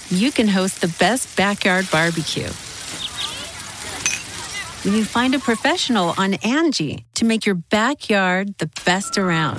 you can host the best backyard barbecue. When you find a professional on Angie to make your backyard the best around.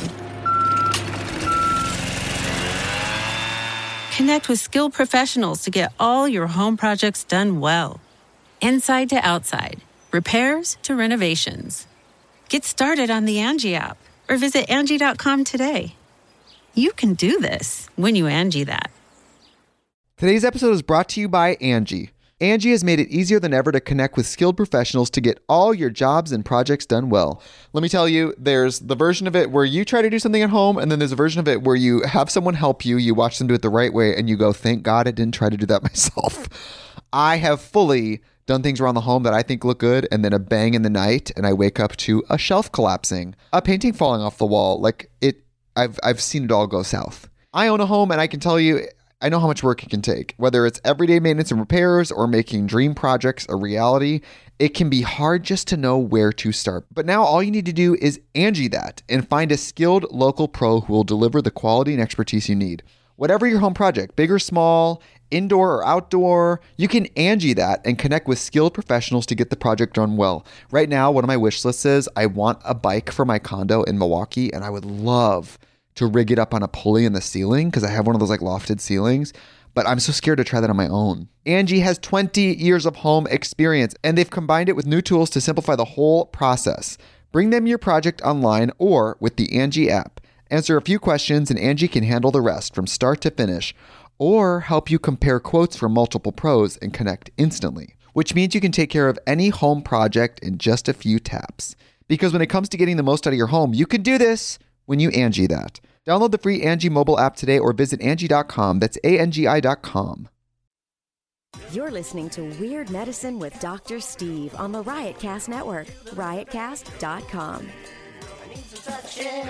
Connect with skilled professionals to get all your home projects done well. Inside to outside, repairs to renovations. Get started on the Angie app or visit Angie.com today. You can do this when you Angie that. Today's episode is brought to you by Angie. Angie has made it easier than ever to connect with skilled professionals to get all your jobs and projects done well. Let me tell you, there's the version of it where you try to do something at home, and then there's a version of it where you have someone help you, you watch them do it the right way, and you go, thank God I didn't try to do that myself. I have fully done things around the home that I think look good, and then a bang in the night, and I wake up to a shelf collapsing, a painting falling off the wall. I've seen it all go south. I own a home, and I can tell you, I know how much work it can take. Whether it's everyday maintenance and repairs or making dream projects a reality, it can be hard just to know where to start. But now all you need to do is Angie that and find a skilled local pro who will deliver the quality and expertise you need. Whatever your home project, big or small, indoor or outdoor, you can Angie that and connect with skilled professionals to get the project done well. Right now, one of my wish lists is I want a bike for my condo in Milwaukee, and I would love to rig it up on a pulley in the ceiling because I have one of those like lofted ceilings, but I'm so scared to try that on my own. Angie has 20 years of home experience, and they've combined it with new tools to simplify the whole process. Bring them your project online or with the Angie app. Answer a few questions and Angie can handle the rest from start to finish, or help you compare quotes from multiple pros and connect instantly, which means you can take care of any home project in just a few taps. Because when it comes to getting the most out of your home, you can do this when you Angie that. Download the free Angie mobile app today or visit Angie.com. That's ANGI.com. You're listening to Weird Medicine with Dr. Steve on the Riotcast Network, riotcast.com. I need some suction.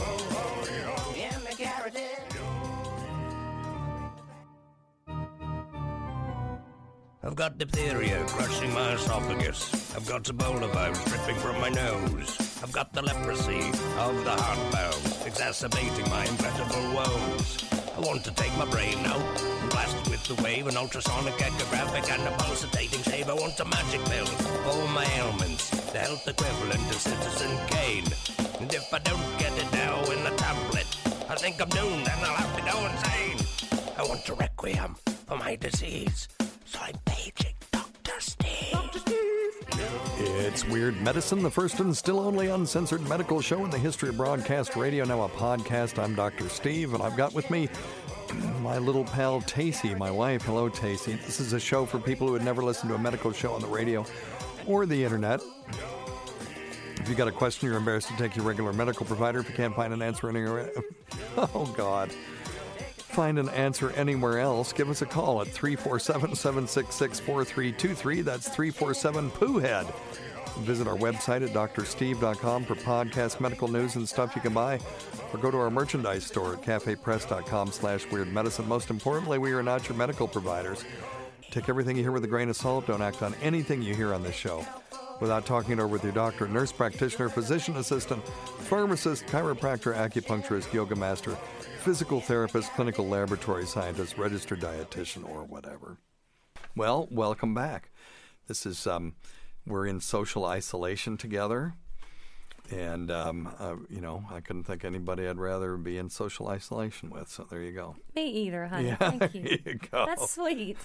I've got diphtheria crushing my esophagus. I've got Ebola virus dripping from my nose. I've got the leprosy of the heart valve, exacerbating my incredible woes. I want to take my brain out and blast it with the wave, an ultrasonic, echographic, and a pulsating shave. I want a magic pill for all my ailments, the health equivalent of Citizen Kane. And if I don't get it now in a tablet, I think I'm doomed and I'll have to go insane. I want a requiem for my disease, so I'm paging Dr. Steve. Dr. Steve. It's Weird Medicine, the first and still only uncensored medical show in the history of broadcast radio, now a podcast. I'm Dr. Steve, and I've got with me my little pal Tacey, my wife. Hello, Tacey. This is a show for people who had never listened to a medical show on the radio or the internet. If you got a question, you're embarrassed to take your regular medical provider. If you can't find an answer anywhere, oh God. Find an answer anywhere else, give us a call at 347-766-4323. That's 347-POOHEAD. Visit our website at drsteve.com for podcast, medical news, and stuff you can buy. Or go to our merchandise store at cafepress.com/weirdmedicine. Most importantly, we are not your medical providers. Take everything you hear with a grain of salt. Don't act on anything you hear on this show without talking it over with your doctor, nurse practitioner, physician assistant, pharmacist, chiropractor, acupuncturist, yoga master, physical therapist, clinical laboratory scientist, registered dietitian, or whatever. Well, welcome back. This is, we're in social isolation together. And, I couldn't think anybody I'd rather be in social isolation with. So there you go. Me either, honey. Yeah, Thank you. There you go. That's sweet.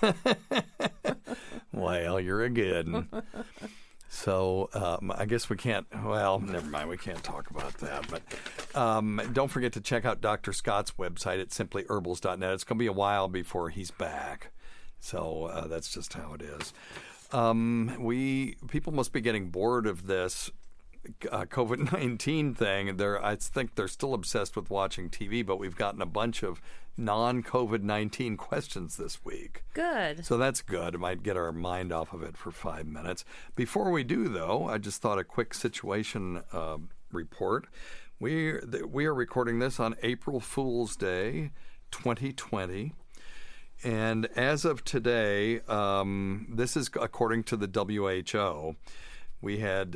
Well, you're a good one. So I guess we can't, well, never mind. We can't talk about that. But don't forget to check out Dr. Scott's website at simplyherbals.net. It's going to be a while before he's back. So that's just how it is. People must be getting bored of this COVID-19 thing. I think they're still obsessed with watching TV, but we've gotten a bunch of non-COVID-19 questions this week. Good. So that's good. It might get our mind off of it for 5 minutes. Before we do, though, I just thought a quick situation report. We are recording this on April Fool's Day, 2020. And as of today, this is according to the WHO, we had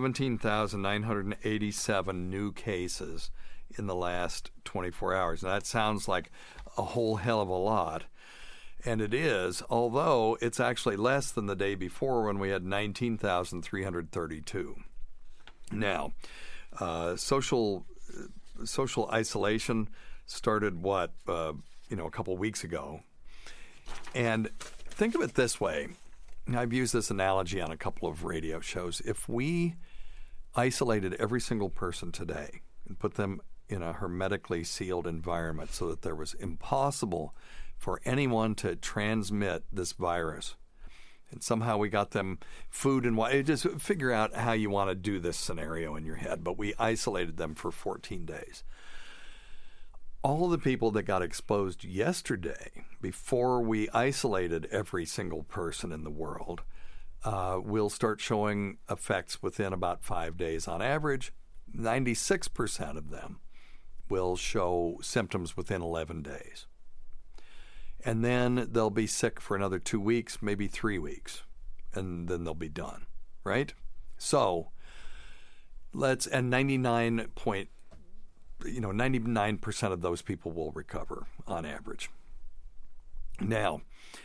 17,987 new cases in the last 24 hours. Now, that sounds like a whole hell of a lot. And it is, although it's actually less than the day before when we had 19,332. Now, social isolation started, a couple weeks ago. And think of it this way. I've used this analogy on a couple of radio shows. If we isolated every single person today and put them in a hermetically sealed environment so that there was impossible for anyone to transmit this virus, and somehow we got them food and water, just figure out how you want to do this scenario in your head, but we isolated them for 14 days. All the people that got exposed yesterday, before we isolated every single person in the world, will start showing effects within about 5 days on average. 96% of them will show symptoms within 11 days. And then they'll be sick for another 2 weeks, maybe 3 weeks, and then they'll be done, right? So and 99% of those people will recover on average. Now,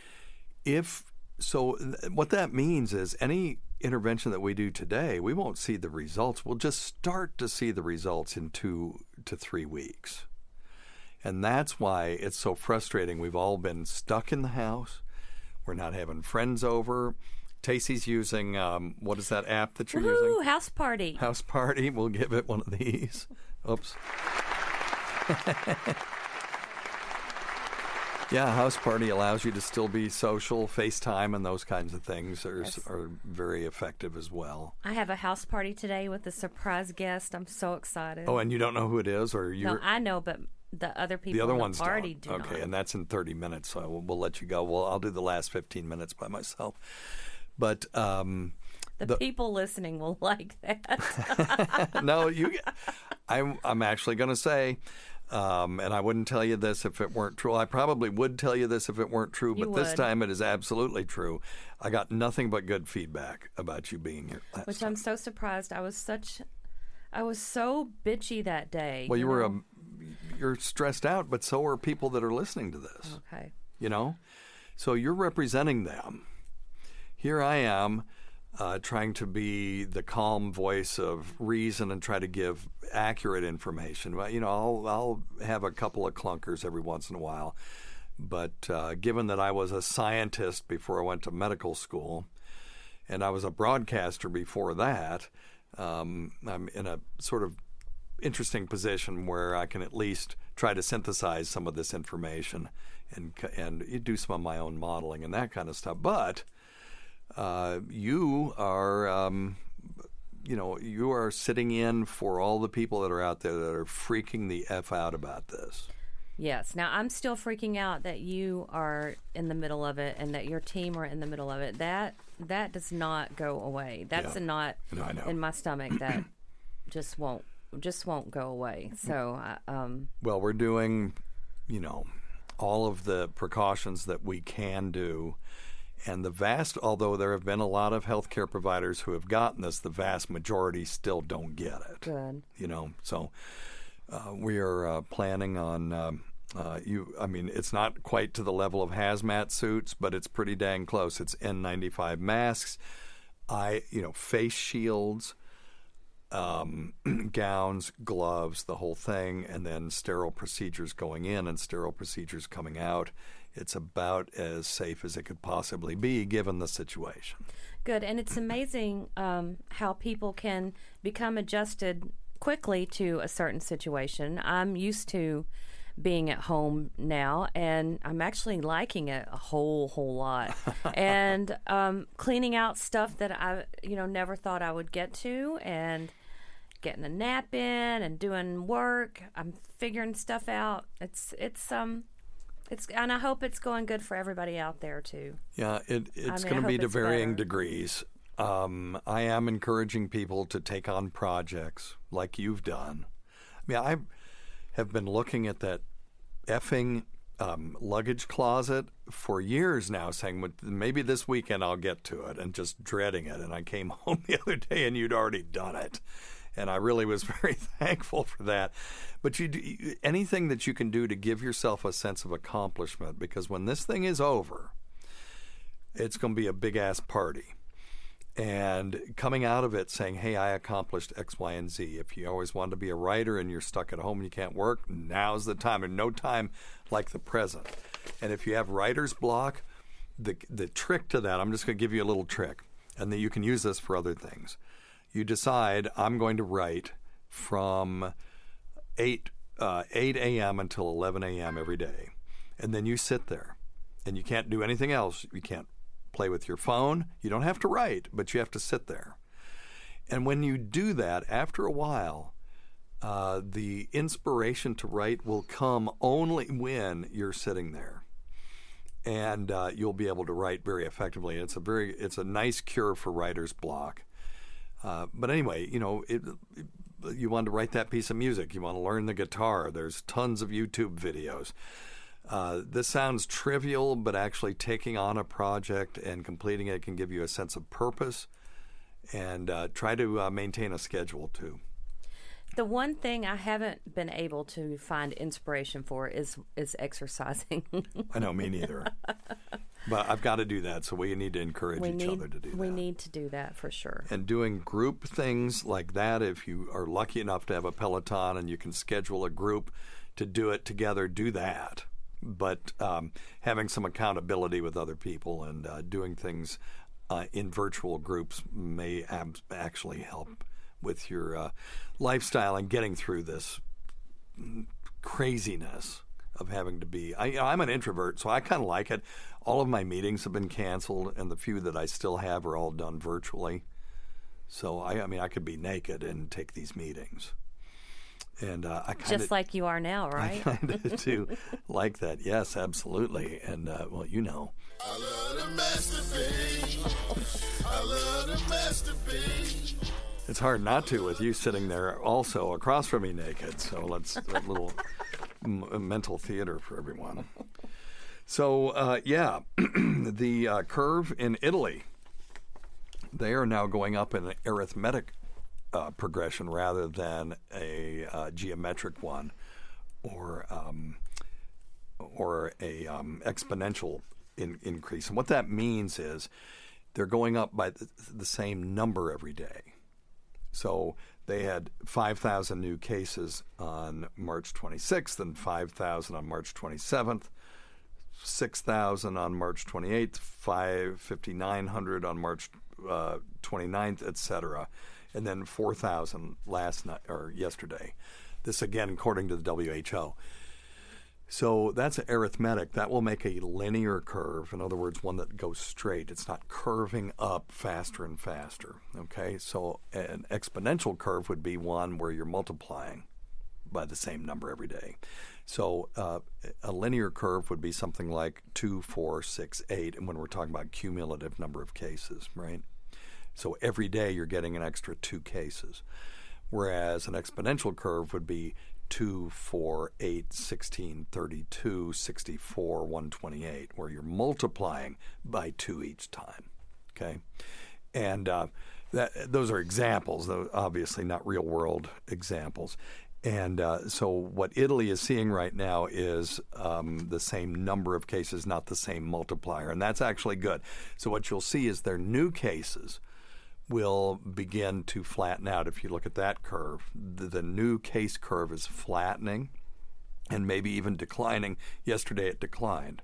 what that means is any intervention that we do today, we won't see the results. We'll just start to see the results in 2 to 3 weeks. And that's why it's so frustrating. We've all been stuck in the house. We're not having friends over. Tacey's using, what is that app that you're using? House Party. House Party. We'll give it one of these. Oops. Yeah, House Party allows you to still be social. FaceTime and those kinds of things are very effective as well. I have a house party today with a surprise guest. I'm so excited. Oh, and you don't know who it is? No, I know, but the other people the other in the ones party don't. do not. Okay, and that's in 30 minutes, so we'll let you go. Well, I'll do the last 15 minutes by myself. But the people listening will like that. No, I'm actually going to say, and I wouldn't tell you this if it weren't true. I probably would tell you this if it weren't true, but this time it is absolutely true. I got nothing but good feedback about you being here. Which I'm so surprised. I was so bitchy that day. Well, you're stressed out, but so are people that are listening to this. Okay. So you're representing them. Here I am trying to be the calm voice of reason and try to give accurate information. I'll have a couple of clunkers every once in a while. But given that I was a scientist before I went to medical school and I was a broadcaster before that, I'm in a sort of interesting position where I can at least try to synthesize some of this information and do some of my own modeling and that kind of stuff. But you are sitting in for all the people that are out there that are freaking the F out about this. Yes. Now, I'm still freaking out that you are in the middle of it and that your team are in the middle of it. That does not go away. That's a knot in my stomach that just won't go away. So, well, we're doing, all of the precautions that we can do. And although there have been a lot of healthcare providers who have gotten this, the vast majority still don't get it. Good. So we are planning on, it's not quite to the level of hazmat suits, but it's pretty dang close. It's N95 masks, face shields, gowns, gloves, the whole thing, and then sterile procedures going in and sterile procedures coming out. It's about as safe as it could possibly be given the situation. Good. And it's amazing how people can become adjusted quickly to a certain situation. I'm used to being at home now, and I'm actually liking it a whole lot. And cleaning out stuff that I never thought I would get to, and getting a nap in and doing work. I'm figuring stuff out. It's and I hope it's going good for everybody out there too. Yeah, it's going to be to varying degrees. I am encouraging people to take on projects like you've done. I have been looking at that effing luggage closet for years now, saying maybe this weekend I'll get to it, and just dreading it. And I came home the other day and you'd already done it. And I really was very thankful for that. But anything that you can do to give yourself a sense of accomplishment, because when this thing is over, it's going to be a big-ass party. And coming out of it saying, hey, I accomplished X, Y, and Z. If you always wanted to be a writer and you're stuck at home and you can't work, now's the time. And no time like the present. And if you have writer's block, the trick to that, I'm just going to give you a little trick, and that you can use this for other things. You decide, I'm going to write from 8 a.m. until 11 a.m. every day. And then you sit there, and you can't do anything else. You can't play with your phone. You don't have to write, but you have to sit there. And when you do that, after a while, the inspiration to write will come only when you're sitting there. And you'll be able to write very effectively. It's a nice cure for writer's block. But anyway, you want to write that piece of music. You want to learn the guitar. There's tons of YouTube videos. This sounds trivial, but actually taking on a project and completing it can give you a sense of purpose. And try to maintain a schedule, too. The one thing I haven't been able to find inspiration for is exercising. I know, me neither. But I've got to do that, so we need to encourage each other to do that. We need to do that for sure. And doing group things like that, if you are lucky enough to have a Peloton and you can schedule a group to do it together, do that. But having some accountability with other people and doing things in virtual groups may actually help with your lifestyle and getting through this craziness of having to be. I'm an introvert, so I kind of like it. All of my meetings have been canceled, and the few that I still have are all done virtually. So I could be naked and take these meetings. And I kind of just like you are now, right? I kind of do like that. Yes, absolutely. And well, you know. I love to masturbate. I love to masturbate. It's hard not to with you sitting there also across from me naked. So let's a little mental theater for everyone. So, the curve in Italy, they are now going up in an arithmetic progression rather than a geometric one or a exponential increase. And what that means is they're going up by the same number every day. So they had 5,000 new cases on March 26th and 5,000 on March 27th, 6,000 on March 28th, 5,900 on March 29th, etc., and then 4,000 last night or yesterday. This again, according to the WHO. So that's arithmetic. That will make a linear curve. In other words, one that goes straight. It's not curving up faster and faster. Okay, so an exponential curve would be one where you're multiplying by the same number every day. So a linear curve would be something like 2, 4, 6, 8, and when we're talking about cumulative number of cases, right? So every day you're getting an extra 2 cases, whereas an exponential curve would be 2, 4, 8, 16, 32, 64, 128, where you're multiplying by 2 each time, okay? And those are examples, though obviously not real-world examples. And so what Italy is seeing right now is the same number of cases, not the same multiplier, and that's actually good. So what you'll see is their new cases will begin to flatten out. If you look at that curve, the new case curve is flattening and maybe even declining. Yesterday it declined.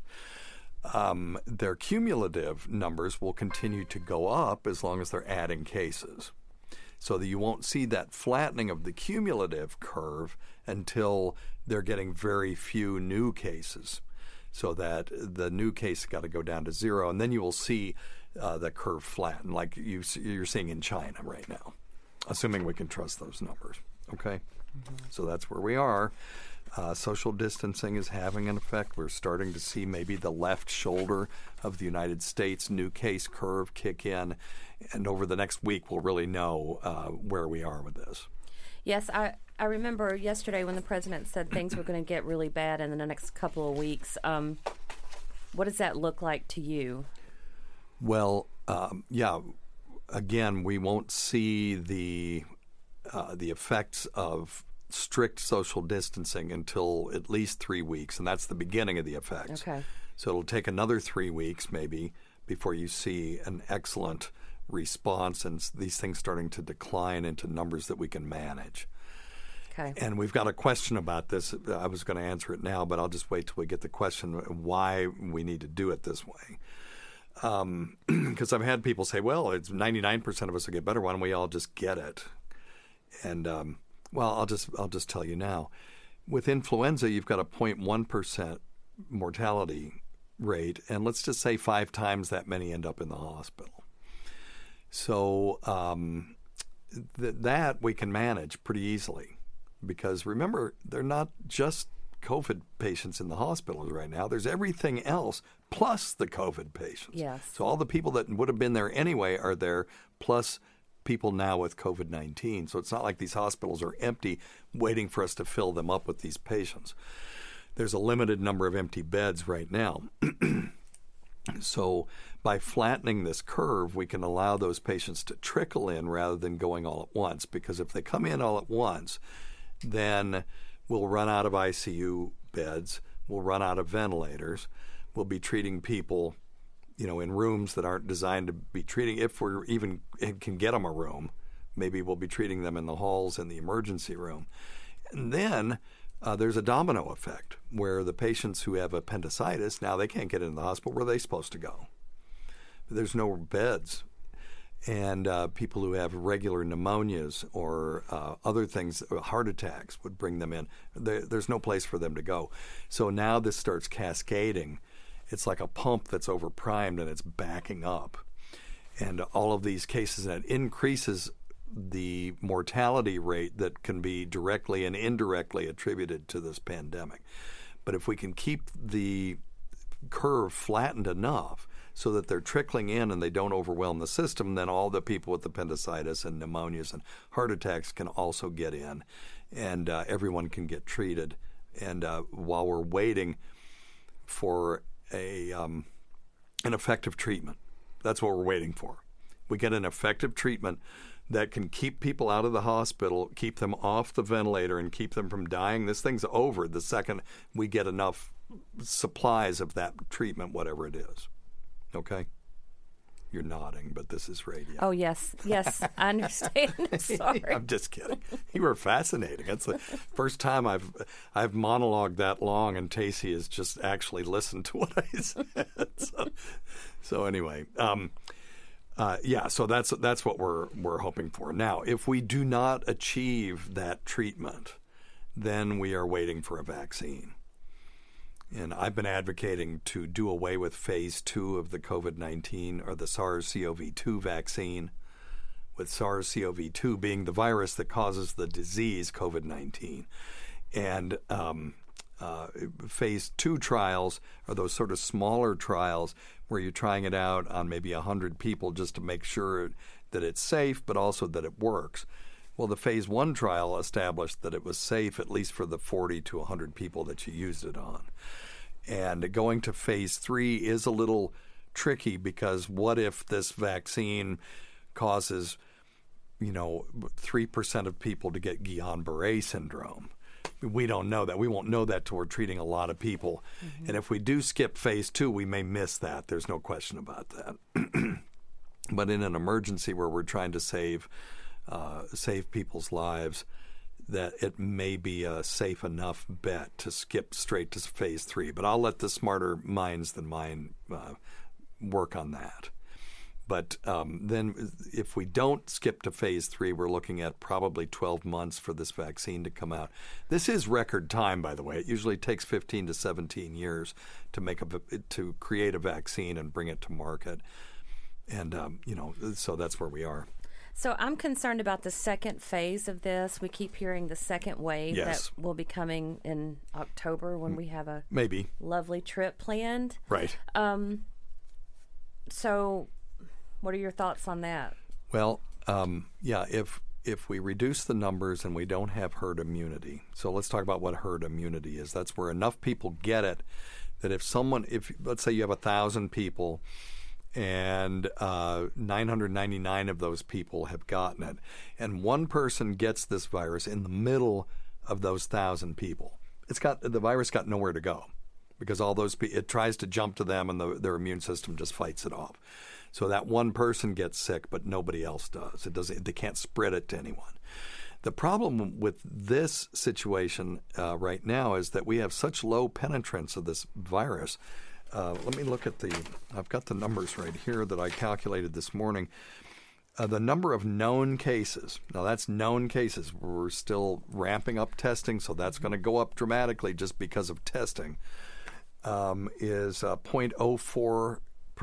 Their cumulative numbers will continue to go up as long as they're adding cases. So that you won't see that flattening of the cumulative curve until they're getting very few new cases. So that the new case got to go down to 0, and then you will see the curve flatten like you're seeing in China right now, assuming we can trust those numbers. Okay? Mm-hmm. So that's where we are. Social distancing is having an effect. We're starting to see maybe the left shoulder of the United States new case curve kick in, and over the next week we'll really know where we are with this. Yes, I remember yesterday when the president said things were going to get really bad in the next couple of weeks. What does that look like to you? Well, again, we won't see the the effects of strict social distancing until at least 3 weeks, and that's the beginning of the effects. Okay. So it'll take another 3 weeks maybe before you see an excellent response and these things starting to decline into numbers that we can manage. Okay. And we've got a question about this. I was going to answer it now, but I'll just wait till we get the question why we need to do it this way. Because I've had people say, well, it's 99% of us will get better. Why don't we all just get it? And, well, I'll just tell you now. With influenza, you've got a 0.1% mortality rate, and let's just say 5 times that many end up in the hospital. So that we can manage pretty easily. Because remember, they're not just COVID patients in the hospitals right now. There's everything else plus the COVID patients. Yes. So all the people that would have been there anyway are there, plus people now with COVID-19. So it's not like these hospitals are empty waiting for us to fill them up with these patients. There's a limited number of empty beds right now. So by flattening this curve, we can allow those patients to trickle in rather than going all at once. Because if they come in all at once, then we'll run out of ICU beds, we'll run out of ventilators, we'll be treating people, in rooms that aren't designed to be treating. If we're even can get them a room, maybe we'll be treating them in the halls in the emergency room. And then there's a domino effect where the patients who have appendicitis, now they can't get into the hospital. Where are they supposed to go? There's no beds. And people who have regular pneumonias or other things, heart attacks, would bring them in. There's no place for them to go. So now this starts cascading. It's like a pump that's overprimed and it's backing up. And all of these cases, and it increases the mortality rate that can be directly and indirectly attributed to this pandemic. But if we can keep the curve flattened enough so that they're trickling in and they don't overwhelm the system, then all the people with appendicitis and pneumonias and heart attacks can also get in, and everyone can get treated. And while we're waiting for an effective treatment, that's what we're waiting for. We get an effective treatment that can keep people out of the hospital, keep them off the ventilator, and keep them from dying. This thing's over the second we get enough supplies of that treatment, whatever it is. Okay? You're nodding, but this is radio. Oh, yes, I understand. Sorry. I'm just kidding. You were fascinating. That's the first time I've monologued that long, and Tacey has just actually listened to what I said. So anyway, so that's what we're hoping for. Now, if we do not achieve that treatment, then we are waiting for a vaccine. And I've been advocating to do away with phase 2 of the COVID-19 or the SARS-CoV-2 vaccine, with SARS-CoV-2 being the virus that causes the disease COVID-19. And phase 2 trials are those sort of smaller trials where you're trying it out on maybe 100 people just to make sure that it's safe, but also that it works. Well, the phase 1 trial established that it was safe at least for the 40 to 100 people that you used it on. And going to phase 3 is a little tricky, because what if this vaccine causes, 3% of people to get Guillain-Barré syndrome? We don't know that. We won't know that till we're treating a lot of people. Mm-hmm. And if we do skip phase 2, we may miss that. There's no question about that. But in an emergency where we're trying to save people's lives, that it may be a safe enough bet to skip straight to phase 3. But I'll let the smarter minds than mine work on that. But then if we don't skip to phase 3, we're looking at probably 12 months for this vaccine to come out. This is record time, by the way. It usually takes 15 to 17 years to create a vaccine and bring it to market. And, so that's where we are. So I'm concerned about the second phase of this. We keep hearing the second wave that will be coming in October when we have a lovely trip planned. Right. So what are your thoughts on that? Well, if we reduce the numbers and we don't have herd immunity, so let's talk about what herd immunity is. That's where enough people get it that if let's say you have 1,000 people and 999 of those people have gotten it. And one person gets this virus in the middle of those 1,000 people. The virus got nowhere to go because all those it tries to jump to them, and their immune system just fights it off. So that one person gets sick, but nobody else does. They can't spread it to anyone. The problem with this situation right now is that we have such low penetrance of this virus. Let me look at I've got the numbers right here that I calculated this morning. The number of known cases, now that's known cases. We're still ramping up testing, so that's going to go up dramatically just because of testing, is 0.04%,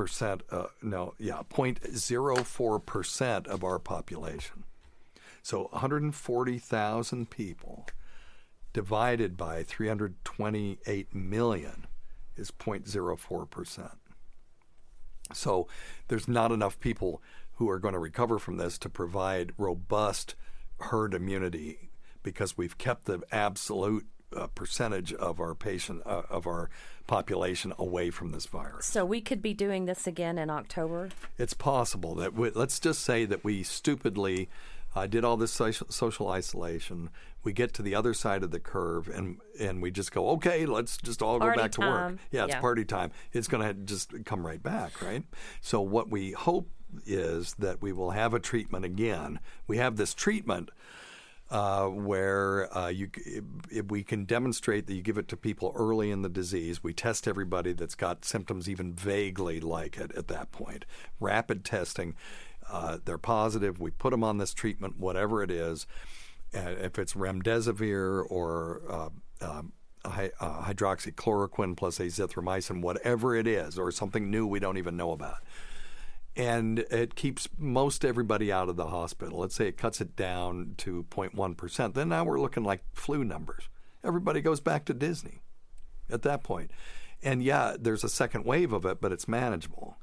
0.04% of our population. So 140,000 people divided by 328 million is 0.04%. So there's not enough people who are going to recover from this to provide robust herd immunity because we've kept the absolute percentage of our population away from this virus. So we could be doing this again in October? It's possible that let's just say that we stupidly did all this social isolation. We get to the other side of the curve, and we just go, okay, let's just all go back to work. Yeah, it's party time. It's going to just come right back, right? So what we hope is that we will have a treatment again. We have this treatment where if we can demonstrate that you give it to people early in the disease. We test everybody that's got symptoms even vaguely like it at that point. Rapid testing. They're positive. We put them on this treatment, whatever it is. If it's remdesivir or hydroxychloroquine plus azithromycin, whatever it is, or something new we don't even know about. And it keeps most everybody out of the hospital. Let's say it cuts it down to 0.1%. Then now we're looking like flu numbers. Everybody goes back to Disney at that point. And yeah, there's a second wave of it, but it's manageable.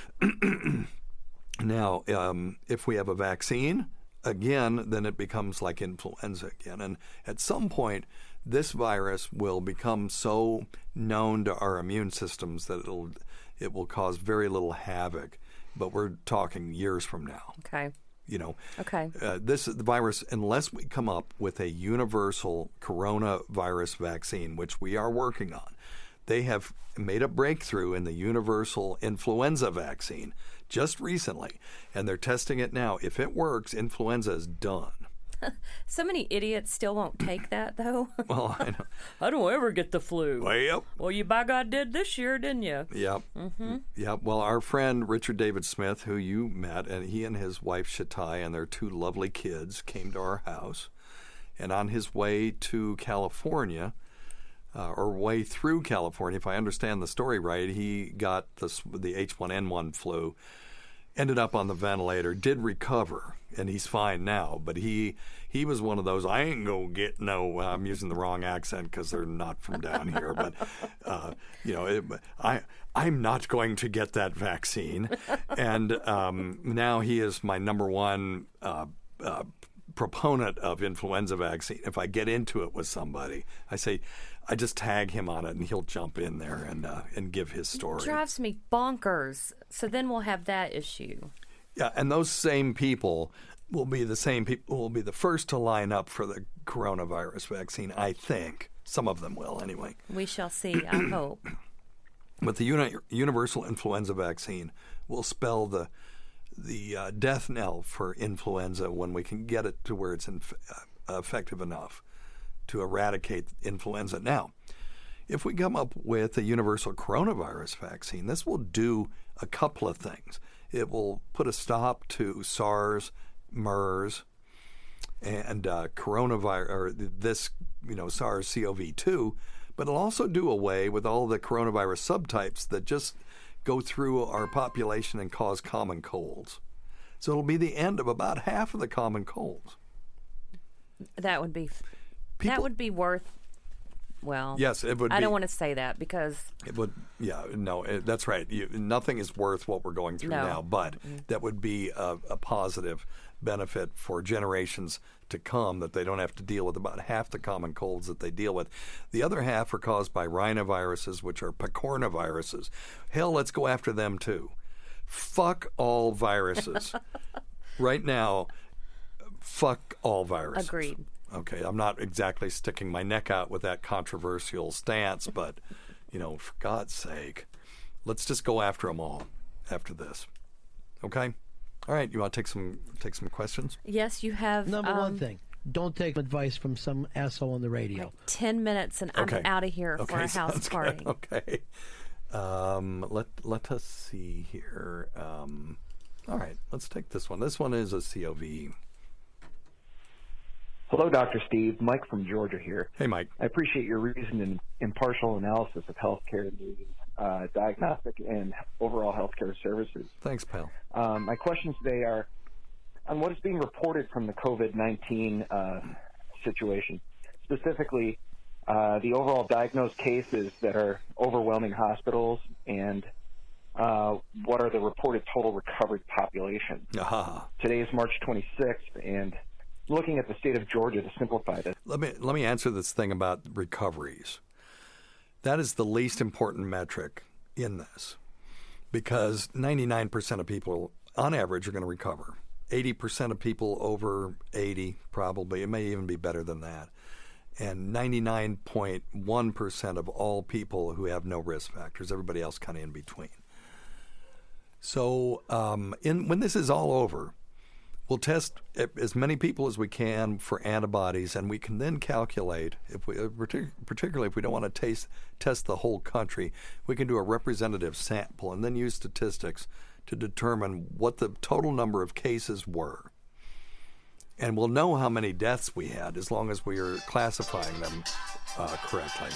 Now, if we have a vaccine, again, then it becomes like influenza again. And at some point, this virus will become so known to our immune systems that it will cause very little havoc. But we're talking years from now. Okay. Okay. The virus, unless we come up with a universal coronavirus vaccine, which we are working on, they have made a breakthrough in the universal influenza vaccine just recently, and they're testing it now. If it works, influenza is done. So many idiots still won't take that, though. Well, I know. I don't ever get the flu. Well, yep. Well, you by God did this year, didn't you? Yep. Mm-hmm. Yep. Well, our friend Richard David Smith, who you met, and he and his wife Shatai and their two lovely kids came to our house. And on his way to California, or way through California, if I understand the story right, he got the H1N1 flu, ended up on the ventilator, did recover, and he's fine now. But he was one of those, I ain't gonna get no, I'm using the wrong accent because they're not from down here, but, I'm not going to get that vaccine. And now he is my number one proponent of influenza vaccine. If I get into it with somebody, I just tag him on it, and he'll jump in there and give his story. It drives me bonkers. So then we'll have that issue. Yeah, and those same people will be the same people who will be the first to line up for the coronavirus vaccine, I think. Some of them will, anyway. We shall see, I hope. But the universal influenza vaccine will spell the death knell for influenza when we can get it to where it's effective enough to eradicate influenza. Now, if we come up with a universal coronavirus vaccine, this will do a couple of things. It will put a stop to SARS, MERS, and coronavirus, or this, SARS-CoV-2, but it'll also do away with all the coronavirus subtypes that just go through our population and cause common colds. So it'll be the end of about half of the common colds. That would be worth. Well, yes, it would. I don't want to say that because it would. Yeah, no, that's right. Nothing is worth what we're going through now, but that would be a positive benefit for generations to come, that they don't have to deal with about half the common colds that they deal with. The other half are caused by rhinoviruses, which are picornaviruses. Hell, let's go after them too. fuck all viruses. Right now, fuck all viruses. Agreed. Okay, I'm not exactly sticking my neck out with that controversial stance, but, for God's sake, let's just go after them all after this. Okay? All right, you want to take some questions? Yes, you have. Number one thing. Don't take advice from some asshole on the radio. Like 10 minutes and I'm out of here for a house party. Good. Okay. Let us see here. All right, let's take this one. This one is a COV. Hello, Dr. Steve. Mike from Georgia here. Hey, Mike. I appreciate your reasoned and impartial analysis of healthcare news, diagnostic and overall healthcare services. Thanks, pal. My questions today are on what is being reported from the COVID-19 situation, specifically the overall diagnosed cases that are overwhelming hospitals, and what are the reported total recovered population. Today is March 26th, and looking at the state of Georgia to simplify this. Let me answer this thing about recoveries. That is the least important metric in this, because 99% of people, on average, are going to recover. 80% of people over 80, probably. It may even be better than that. And 99.1% of all people who have no risk factors, everybody else kind of in between. So when this is all over, we'll test as many people as we can for antibodies, and we can then calculate, particularly if we don't want to test the whole country, we can do a representative sample and then use statistics to determine what the total number of cases were. And we'll know how many deaths we had as long as we are classifying them correctly.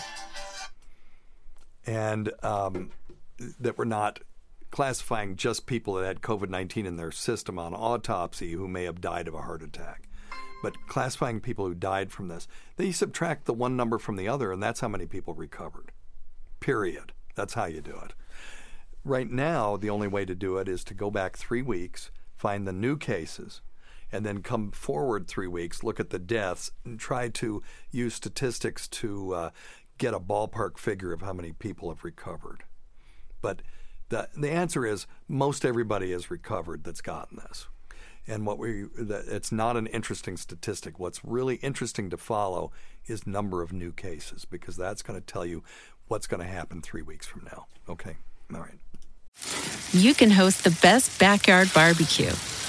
And that we're not classifying just people that had COVID-19 in their system on autopsy who may have died of a heart attack, but classifying people who died from this. Then you subtract the one number from the other, and that's how many people recovered. Period. That's how you do it. Right now, the only way to do it is to go back 3 weeks, find the new cases, and then come forward 3 weeks, look at the deaths, and try to use statistics to get a ballpark figure of how many people have recovered. But the answer is most everybody has recovered that's gotten this. And it's not an interesting statistic. What's really interesting to follow is number of new cases, because that's going to tell you what's going to happen 3 weeks from now. Okay? All right. You can host the best backyard barbecue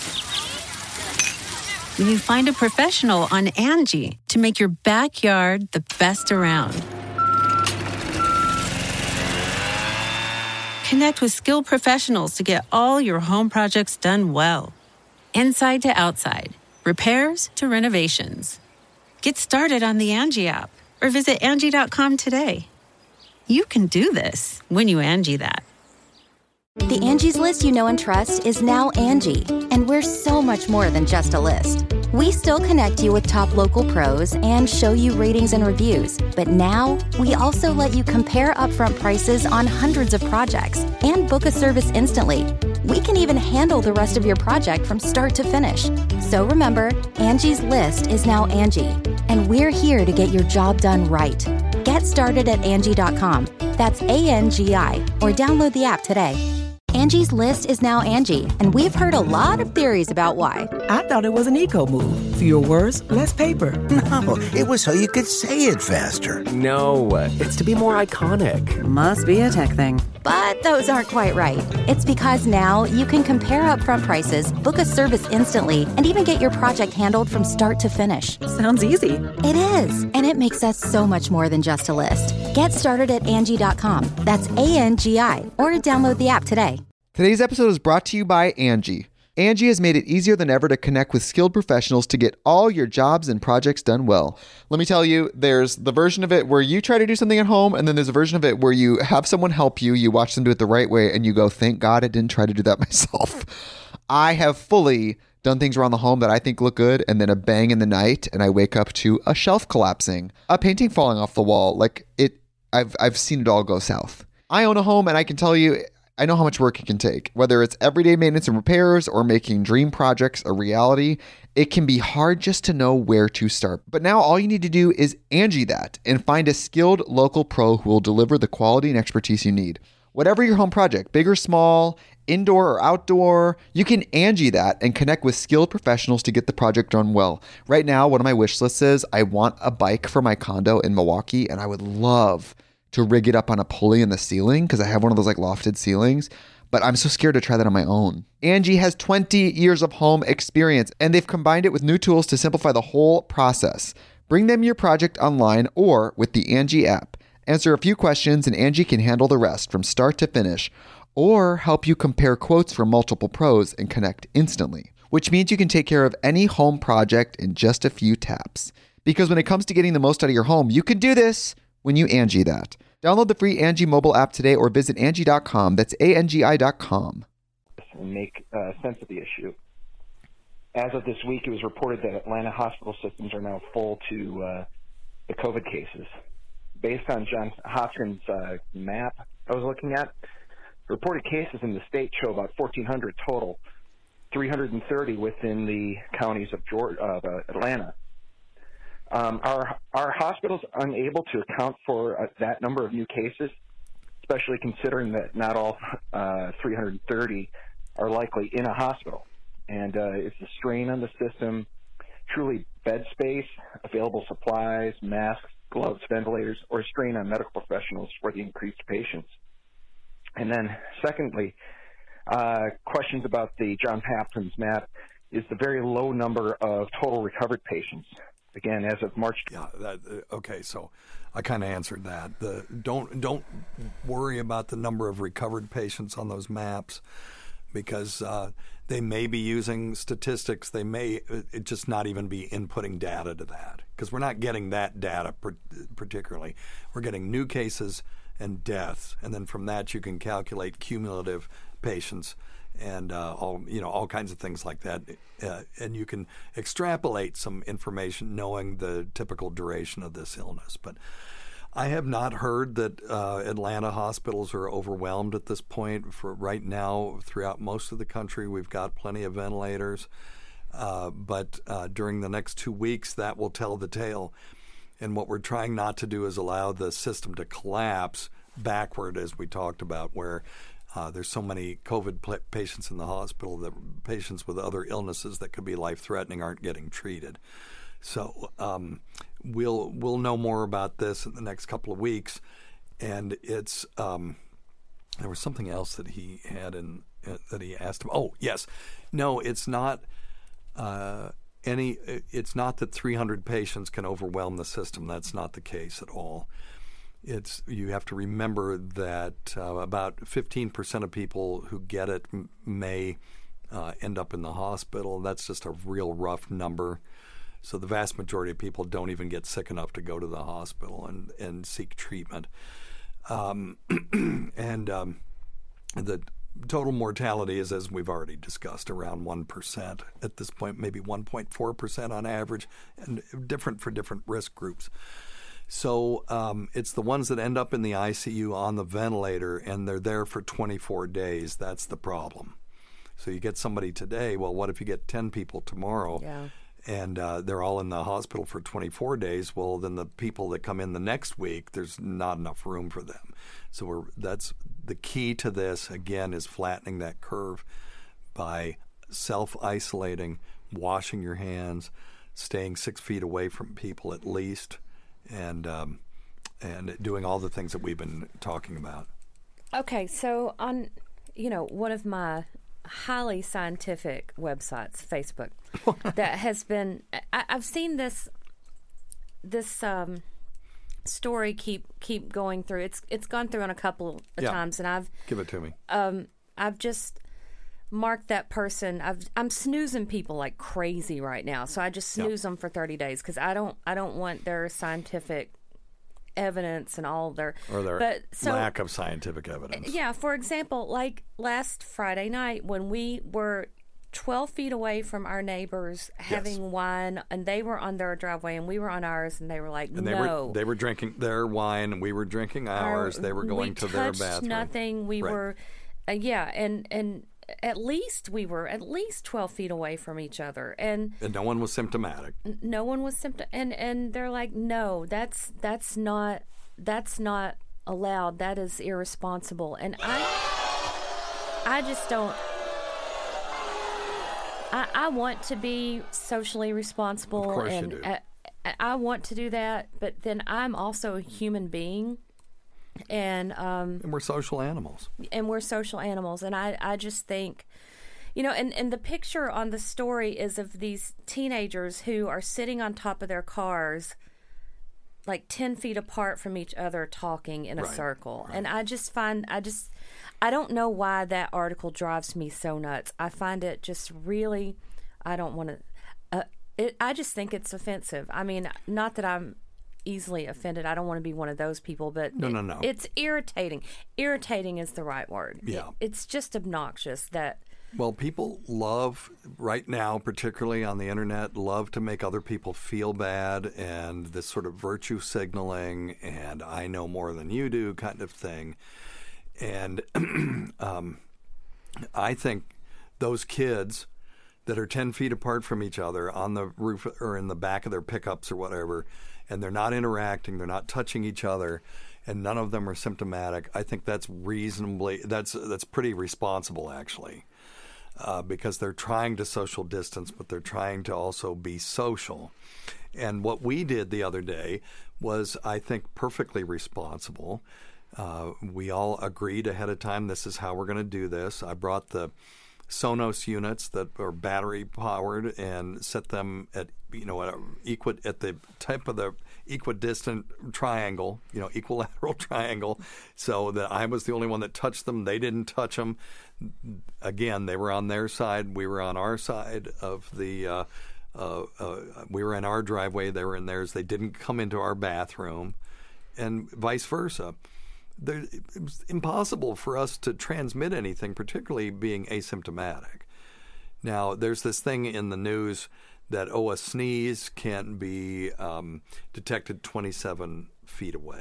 when you find a professional on Angie to make your backyard the best around. Connect with skilled professionals to get all your home projects done well. Inside to outside, repairs to renovations. Get started on the Angie app or visit Angie.com today. You can do this when you Angie that. The Angie's List you know and trust is now Angie, and we're so much more than just a list. We still connect you with top local pros and show you ratings and reviews, but now we also let you compare upfront prices on hundreds of projects and book a service instantly. We can even handle the rest of your project from start to finish. So remember, Angie's List is now Angie, and we're here to get your job done right. Get started at Angie.com. That's ANGI, or download the app today. Angie's List is now Angie, and we've heard a lot of theories about why. I thought it was an eco move. Fewer words, less paper. No, it was so you could say it faster. No, it's to be more iconic. Must be a tech thing. But those aren't quite right. It's because now you can compare upfront prices, book a service instantly, and even get your project handled from start to finish. Sounds easy. It is, and it makes us so much more than just a list. Get started at Angie.com. That's ANGI, or download the app today. Today's episode is brought to you by Angie. Angie has made it easier than ever to connect with skilled professionals to get all your jobs and projects done well. Let me tell you, there's the version of it where you try to do something at home, and then there's a version of it where you have someone help you, you watch them do it the right way, and you go, thank God I didn't try to do that myself. I have fully done things around the home that I think look good, and then a bang in the night, and I wake up to a shelf collapsing, a painting falling off the wall. I've seen it all go south. I own a home, and I can tell you, I know how much work it can take. Whether it's everyday maintenance and repairs or making dream projects a reality, it can be hard just to know where to start. But now all you need to do is Angie that and find a skilled local pro who will deliver the quality and expertise you need. Whatever your home project, big or small, indoor or outdoor. You can Angie that and connect with skilled professionals to get the project done well. Right now, one of my wish lists is I want a bike for my condo in Milwaukee, and I would love to rig it up on a pulley in the ceiling because I have one of those like lofted ceilings, but I'm so scared to try that on my own. Angie has 20 years of home experience, and they've combined it with new tools to simplify the whole process. Bring them your project online or with the Angie app. Answer a few questions and Angie can handle the rest from start to finish, or help you compare quotes from multiple pros and connect instantly, which means you can take care of any home project in just a few taps. Because when it comes to getting the most out of your home, you can do this when you Angie that. Download the free Angie mobile app today or visit Angie.com. That's ANGI.com. And make sense of the issue. As of this week, it was reported that Atlanta hospital systems are now full to the COVID cases. Based on Johns Hopkins' map I was looking at, reported cases in the state show about 1,400 total, 330 within the counties of Atlanta. Are hospitals unable to account for that number of new cases, especially considering that not all 330 are likely in a hospital? And is the strain on the system truly bed space, available supplies, masks, gloves, ventilators, or a strain on medical professionals for the increased patients? And then secondly, questions about the Johns Hopkins map is the very low number of total recovered patients. Again, as of March. Yeah. Okay. So, I kind of answered that. Don't worry about the number of recovered patients on those maps, because they may be using statistics. They may just not even be inputting data to that, because we're not getting that data particularly. We're getting new cases and deaths, and then from that you can calculate cumulative patients and all kinds of things like that, and you can extrapolate some information knowing the typical duration of this illness. But I have not heard that Atlanta hospitals are overwhelmed at this point. For right now, throughout most of the country, we've got plenty of ventilators, but during the next 2 weeks, that will tell the tale. And what we're trying not to do is allow the system to collapse backward, as we talked about, where there's so many COVID patients in the hospital that patients with other illnesses that could be life-threatening aren't getting treated. So we'll know more about this in the next couple of weeks. And it's there was something else that he had that he asked him. Oh, yes. No, it's not it's not that 300 patients can overwhelm the system. That's not the case at all. You have to remember that about 15% of people who get it may end up in the hospital. That's just a real rough number. So the vast majority of people don't even get sick enough to go to the hospital and seek treatment. The total mortality is, as we've already discussed, around 1% at this point, maybe 1.4% on average, and different for different risk groups. So it's the ones that end up in the ICU on the ventilator and they're there for 24 days. That's the problem. So you get somebody today. Well, what if you get 10 people tomorrow? Yeah. And they're all in the hospital for 24 days. Well, then the people that come in the next week, there's not enough room for them. So that's the key to this, again, is flattening that curve by self-isolating, washing your hands, staying 6 feet away from people at least, and doing all the things that we've been talking about. Okay, so on, one of my highly scientific websites, Facebook, that has been, I've seen this story keep going through. It's gone through on a couple of times, and I've give it to me. I've just marked that person. I'm snoozing people like crazy right now, so I just snooze them for 30 days because I don't want their scientific evidence and all their lack of scientific evidence. Yeah, for example, like last Friday night when we were 12 feet away from our neighbors having wine, and they were on their driveway and we were on ours, and they were like, and no. They were drinking their wine and we were drinking ours. They were going to their bathroom. Nothing. We were, and at least we were at least 12 feet away from each other, and no one was symptomatic. No one was and they're like, no, that's not allowed. That is irresponsible. And I just don't. I want to be socially responsible. Of course and you do. I want to do that, but then I'm also a human being. And we're social animals. And we're social animals. And I just think, and the picture on the story is of these teenagers who are sitting on top of their cars like 10 feet apart from each other talking in a circle. Right. And I don't know why that article drives me so nuts. I find it just really, I don't want to, I just think it's offensive. I mean, not that I'm easily offended. I don't want to be one of those people, but no. It's irritating. Irritating is the right word. Yeah. It's just obnoxious that. Well, people love, right now, particularly on the internet, love to make other people feel bad, and this sort of virtue signaling and I know more than you do kind of thing. And I think those kids that are 10 feet apart from each other on the roof or in the back of their pickups or whatever, and they're not interacting, they're not touching each other, and none of them are symptomatic, I think that's pretty responsible, actually. Because they're trying to social distance, but they're trying to also be social. And what we did the other day was, I think, perfectly responsible. We all agreed ahead of time, this is how we're going to do this. I brought the Sonos units that are battery powered and set them at the type of the equidistant triangle, equilateral triangle, so that I was the only one that touched them. They didn't touch them. Again, they were on their side. We were on our side of the. We were in our driveway. They were in theirs. They didn't come into our bathroom, and vice versa. It was impossible for us to transmit anything, particularly being asymptomatic. Now, there's this thing in the news that, a sneeze can be detected 27 feet away.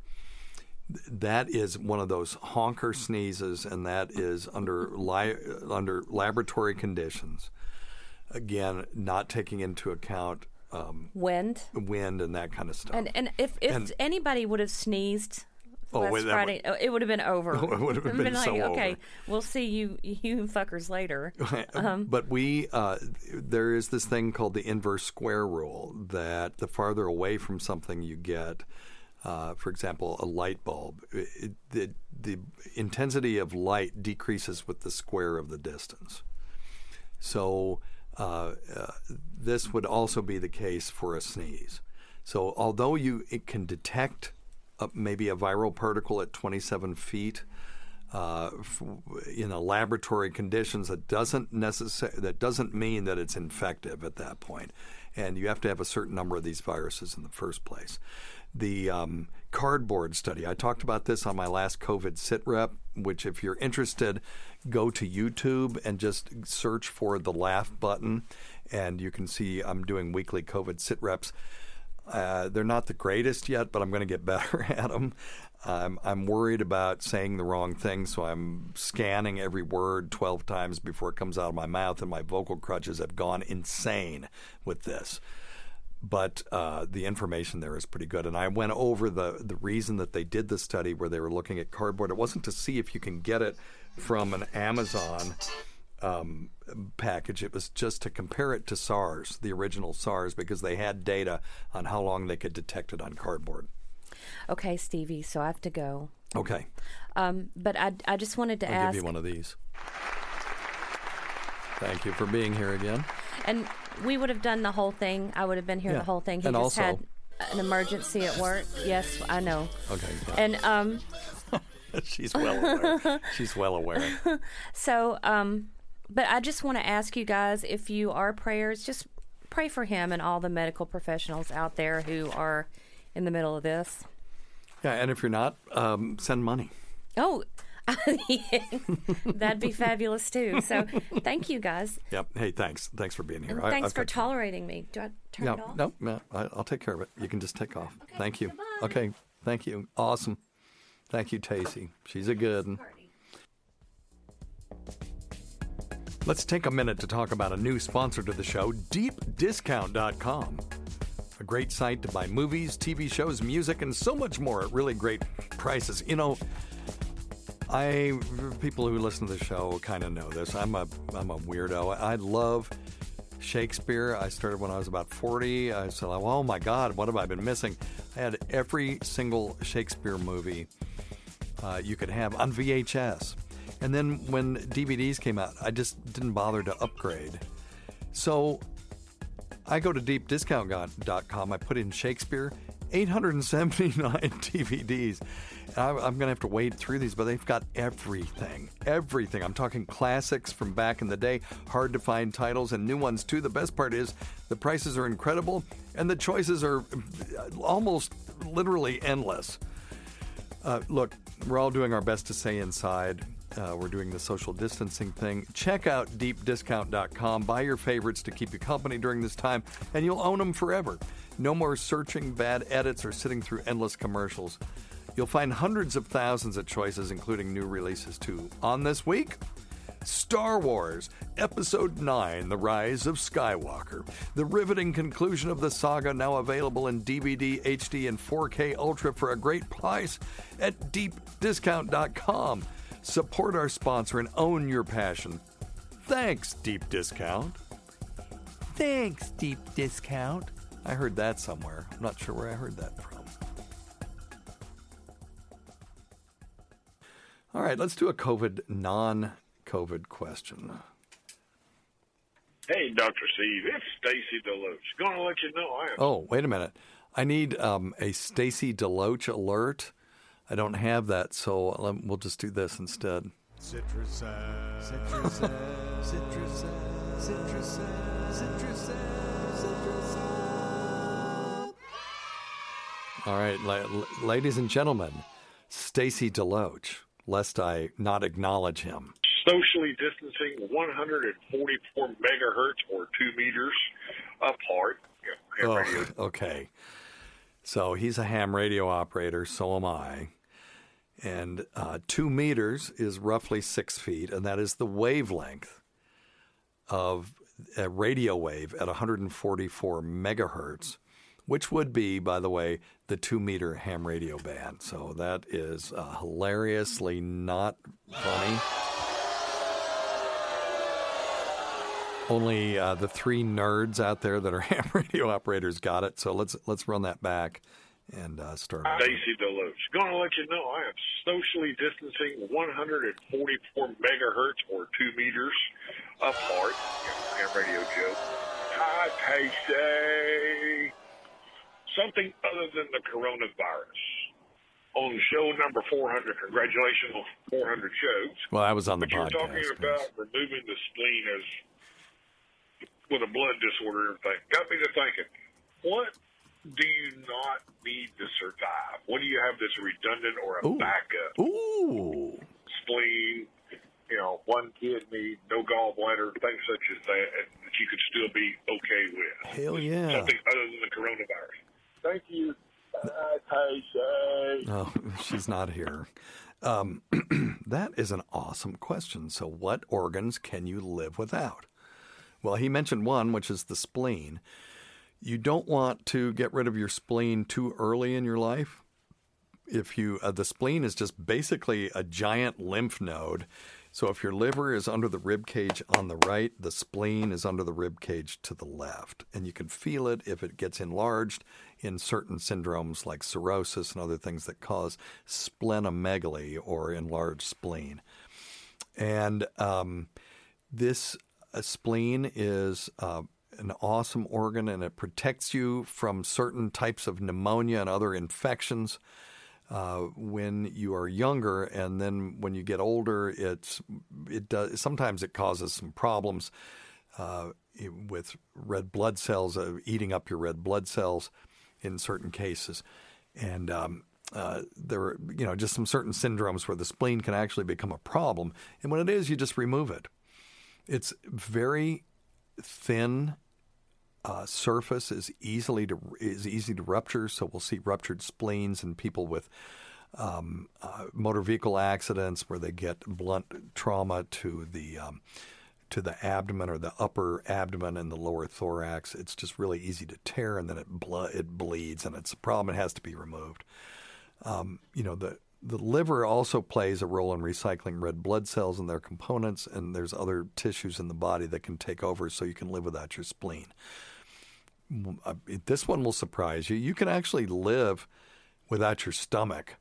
That is one of those honker sneezes, and that is under laboratory conditions. Again, not taking into account wind and that kind of stuff. And if anybody would have sneezed last Friday, it would have been over. It would have been like, so okay, over. We'll see you fuckers later. But there is this thing called the inverse square rule, that the farther away from something you get, for example, a light bulb, the intensity of light decreases with the square of the distance. So this would also be the case for a sneeze. So although it can detect maybe a viral particle at 27 feet in a laboratory conditions, that doesn't mean that it's infective at that point. And you have to have a certain number of these viruses in the first place. The cardboard study, I talked about this on my last COVID sit rep, which if you're interested, go to YouTube and just search for the laugh button, and you can see I'm doing weekly COVID sit reps. They're not the greatest yet, but I'm going to get better at them. I'm worried about saying the wrong thing, so I'm scanning every word 12 times before it comes out of my mouth, and my vocal crutches have gone insane with this. But the information there is pretty good. And I went over the reason that they did the study where they were looking at cardboard. It wasn't to see if you can get it from an Amazon package. It was just to compare it to SARS, the original SARS, because they had data on how long they could detect it on cardboard. Okay, Stevie, so I have to go. Okay. But I just wanted to I'll give you one of these. Thank you for being here again. And we would have done the whole thing. I would have been here the whole thing. He and just also, had an emergency at work. Yes, I know. Okay. And she's well aware. She's well aware. So, but I just want to ask you guys, if you are prayers, just pray for him and all the medical professionals out there who are in the middle of this. Yeah, and if you're not, send money. Oh, that'd be fabulous too. So thank you guys. Yep. Hey, thanks. Thanks for being here. And thanks for tolerating me. Do I turn it off? No, I'll take care of it. You can just take off. Okay, thank you. Bye-bye. Okay, thank you. Awesome. Thank you, Tacey. She's a good one. Let's take a minute to talk about a new sponsor to the show, DeepDiscount.com. A great site to buy movies, TV shows, music, and so much more at really great prices. You know, People who listen to the show kind of know this. I'm a weirdo. I love Shakespeare. I started when I was about 40. I said, oh my God, what have I been missing? I had every single Shakespeare movie you could have on VHS. And then when DVDs came out, I just didn't bother to upgrade. So I go to deepdiscount.com. I put in Shakespeare, 879 DVDs. I'm going to have to wade through these, but they've got everything. Everything. I'm talking classics from back in the day, hard to find titles, and new ones too. The best part is the prices are incredible, and the choices are almost literally endless. Look, we're all doing our best to stay inside. We're doing the social distancing thing. Check out deepdiscount.com. Buy your favorites to keep you company during this time, and you'll own them forever. No more searching bad edits or sitting through endless commercials. You'll find hundreds of thousands of choices, including new releases, too. On this week, Star Wars, Episode 9, The Rise of Skywalker. The riveting conclusion of the saga, now available in DVD, HD, and 4K Ultra for a great price at deepdiscount.com. Support our sponsor and own your passion. Thanks, Deep Discount. Thanks, Deep Discount. I heard that somewhere. I'm not sure where I heard that from. All right, let's do a non-COVID question. Hey, Dr. Steve, it's Stacy Deloach. Going to let you know I am. Oh, wait a minute. I need a Stacy Deloach alert. I don't have that, so we'll just do this instead. Citrus, citrus, citrus, citrus, citrus, citrus. All right, ladies and gentlemen, Stacy Deloach, lest I not acknowledge him. Socially distancing 144 megahertz or 2 meters apart. Okay. So he's a ham radio operator, so am I. And 2 meters is roughly 6 feet, and that is the wavelength of a radio wave at 144 megahertz, which would be, by the way, the 2-meter ham radio band. So that is hilariously not funny. Only the 3 nerds out there that are ham radio operators got it. So let's run that back and start. Stacy Deloach. Going to let you know I am socially distancing 144 megahertz or 2 meters apart. Ham radio joke. Hi, Stacy. Something other than the coronavirus. On show number 400, congratulations on 400 shows. Well, I was on the podcast. You're talking about removing the spleen as with a blood disorder and everything. Got me to thinking, what do you not need to survive? What do you have that's redundant or a backup? Ooh. Spleen, one kidney, no gallbladder, things such as that you could still be okay with. Hell yeah. Something other than the coronavirus. Thank you. Bye, Oh, she's not here. That is an awesome question. So what organs can you live without? Well, he mentioned one, which is the spleen. You don't want to get rid of your spleen too early in your life. If you, the spleen is just basically a giant lymph node. So if your liver is under the rib cage on the right, the spleen is under the rib cage to the left. And you can feel it if it gets enlarged in certain syndromes like cirrhosis and other things that cause splenomegaly or enlarged spleen. And this spleen is an awesome organ, and it protects you from certain types of pneumonia and other infections when you are younger, and then when you get older, sometimes it causes some problems with red blood cells, eating up your red blood cells in certain cases, and there are just some certain syndromes where the spleen can actually become a problem, and when it is, you just remove it. It's very thin. Surface is easy to rupture, so we'll see ruptured spleens in people with motor vehicle accidents where they get blunt trauma to the abdomen or the upper abdomen and the lower thorax. It's just really easy to tear, and then it bleeds, and it's a problem. It has to be removed. The liver also plays a role in recycling red blood cells and their components, and there's other tissues in the body that can take over, so you can live without your spleen. This one will surprise you. You can actually live without your stomach.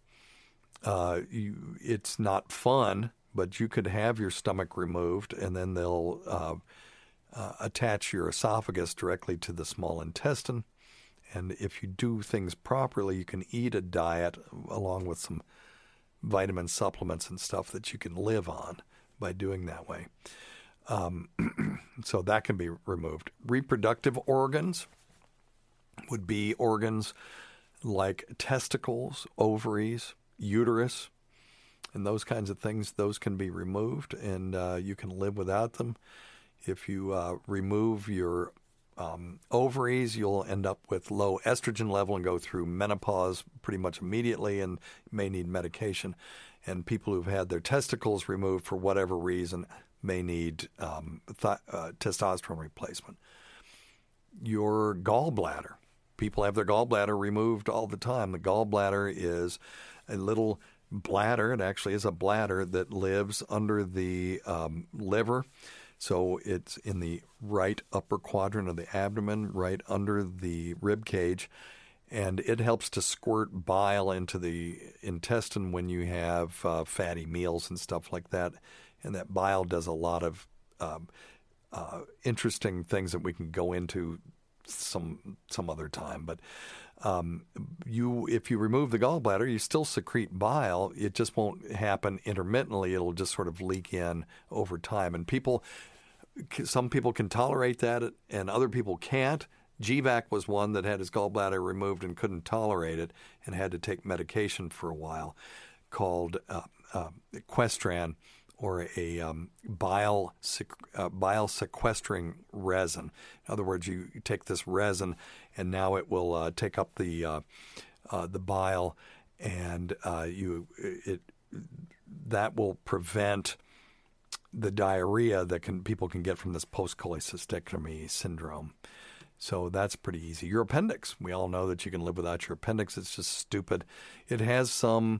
It's not fun, but you could have your stomach removed, and then they'll attach your esophagus directly to the small intestine. And if you do things properly, you can eat a diet along with some vitamin supplements and stuff that you can live on by doing that way. So that can be removed. Reproductive organs would be organs like testicles, ovaries, uterus, and those kinds of things. Those can be removed, and you can live without them. If you remove your ovaries, you'll end up with low estrogen level and go through menopause pretty much immediately and may need medication. And people who've had their testicles removed for whatever reason may need testosterone replacement. Your gallbladder. People have their gallbladder removed all the time. The gallbladder is a little bladder. It actually is a bladder that lives under the liver. So it's in the right upper quadrant of the abdomen, right under the rib cage, and it helps to squirt bile into the intestine when you have fatty meals and stuff like that. And that bile does a lot of interesting things that we can go into some other time. But if you remove the gallbladder, you still secrete bile. It just won't happen intermittently. It'll just sort of leak in over time. And some people can tolerate that, and other people can't. GVAC was one that had his gallbladder removed and couldn't tolerate it and had to take medication for a while called Equestran, or a bile sequestering resin. In other words, you take this resin, and now it will take up the bile, and that will prevent the diarrhea that people can get from this post-cholecystectomy syndrome. So that's pretty easy. Your appendix. We all know that you can live without your appendix. It's just stupid. It has some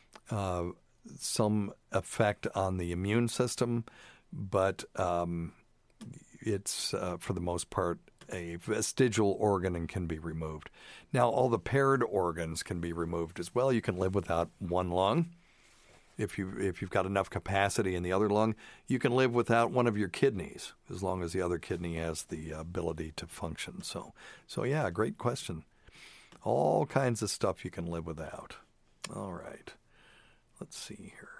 effect on the immune system, but it's, for the most part, a vestigial organ and can be removed. Now, all the paired organs can be removed as well. You can live without one lung. If you've got enough capacity in the other lung, you can live without one of your kidneys, as long as the other kidney has the ability to function. So yeah, great question. All kinds of stuff you can live without. All right. Let's see here.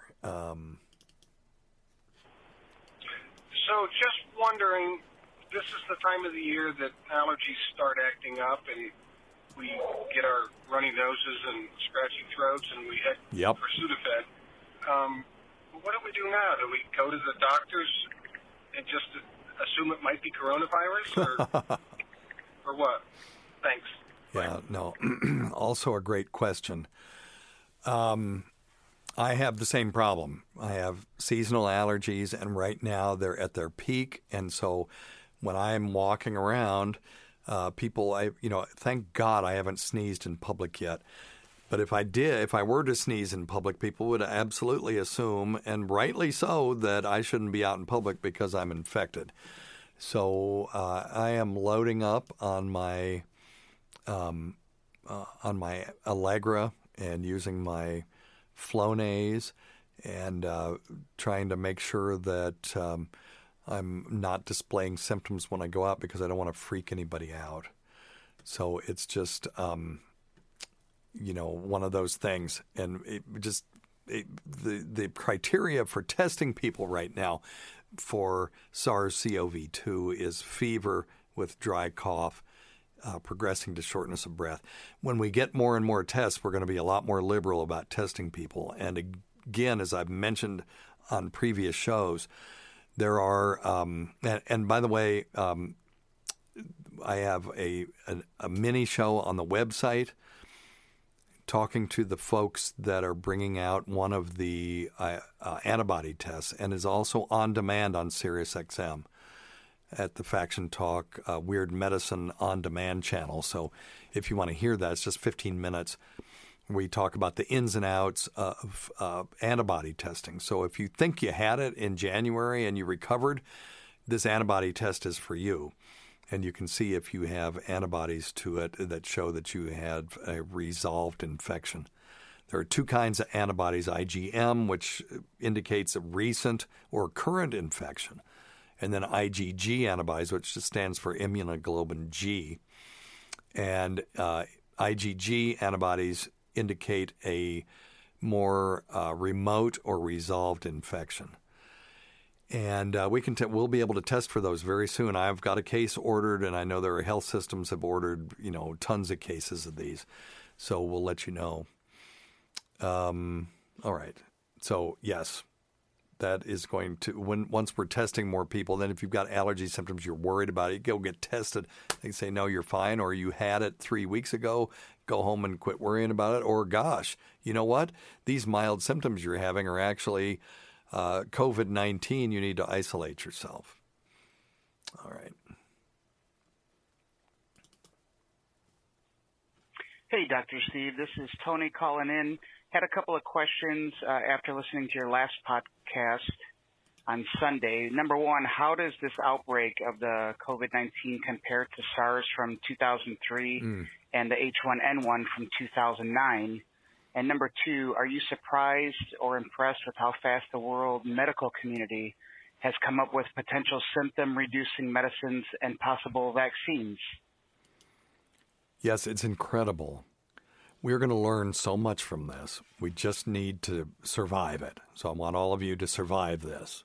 So just wondering, this is the time of the year that allergies start acting up, and we get our runny noses and scratchy throats, and we head for Sudafed. What do we do now? Do we go to the doctors and just assume it might be coronavirus, or what? Thanks. Yeah, no. Also a great question. I have the same problem. I have seasonal allergies, and right now they're at their peak. And so when I'm walking around, people, thank God I haven't sneezed in public yet. But if I were to sneeze in public, people would absolutely assume, and rightly so, that I shouldn't be out in public because I'm infected. So I am loading up on my Allegra and using my Flonase and trying to make sure that I'm not displaying symptoms when I go out, because I don't want to freak anybody out. So it's just one of those things. And the criteria for testing people right now for SARS-CoV-2 is fever with dry cough, progressing to shortness of breath. When we get more and more tests, we're going to be a lot more liberal about testing people. And again, as I've mentioned on previous shows, there are, and by the way, I have a mini show on the website talking to the folks that are bringing out one of the antibody tests, and is also on demand on SiriusXM at the Faction Talk Weird Medicine on demand channel. So if you want to hear that, it's just 15 minutes We talk about the ins and outs of antibody testing. So if you think you had it in January and you recovered, this antibody test is for you. And you can see if you have antibodies to it that show that you had a resolved infection. There are two kinds of antibodies, IgM, which indicates a recent or current infection, and then IgG antibodies, which just stands for immunoglobulin G. And IgG antibodies indicate a more remote or resolved infection. And we'll be able to test for those very soon. I've got a case ordered, and I know there are health systems have ordered, tons of cases of these. So we'll let you know. All right. So yes, that is going to once we're testing more people. Then if you've got allergy symptoms, you're worried about it, you go get tested. They say no, you're fine, or you had it 3 weeks ago. Go home and quit worrying about it. Or gosh, you know what? These mild symptoms you're having are actually COVID-19, you need to isolate yourself. All right. Hey, Dr. Steve. This is Tony calling in. Had a couple of questions after listening to your last podcast on Sunday. Number one, how does this outbreak of the COVID-19 compare to SARS from 2003 and the H1N1 from 2009? And number two, are you surprised or impressed with how fast the world medical community has come up with potential symptom-reducing medicines and possible vaccines? Yes, it's incredible. We're going to learn so much from this. We just need to survive it. So I want all of you to survive this.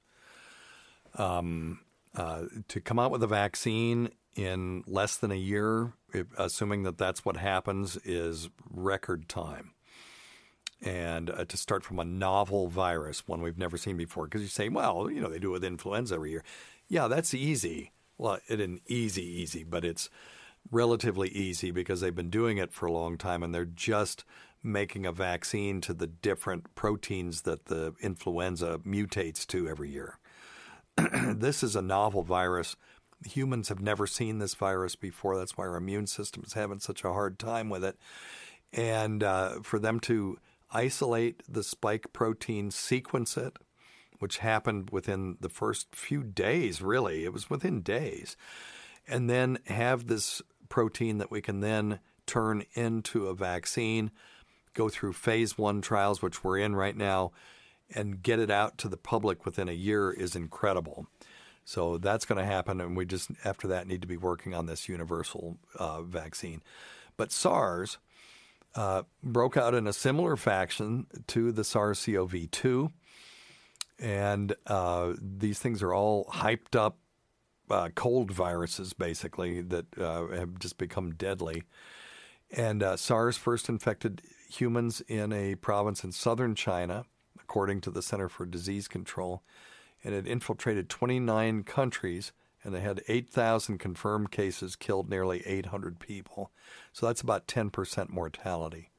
To come out with a vaccine in less than a year, assuming that that's what happens, is record time. And to start from a novel virus, one we've never seen before. Because you say, well, they do it with influenza every year. Yeah, that's easy. Well, it isn't easy, but it's relatively easy because they've been doing it for a long time, and they're just making a vaccine to the different proteins that the influenza mutates to every year. This is a novel virus. Humans have never seen this virus before. That's why our immune system is having such a hard time with it. And for them to isolate the spike protein, sequence it, which happened within the first few days, really. It was within days. And then have this protein that we can then turn into a vaccine, go through phase 1 trials, which we're in right now, and get it out to the public within a year is incredible. So that's going to happen, and we just, after that, need to be working on this universal vaccine. But SARS broke out in a similar fashion to the SARS-CoV-2, and these things are all hyped up cold viruses, basically, that have just become deadly. And SARS first infected humans in a province in southern China, according to the Center for Disease Control, and it infiltrated 29 countries, and they had 8,000 confirmed cases, killed nearly 800 people. So that's about 10% mortality.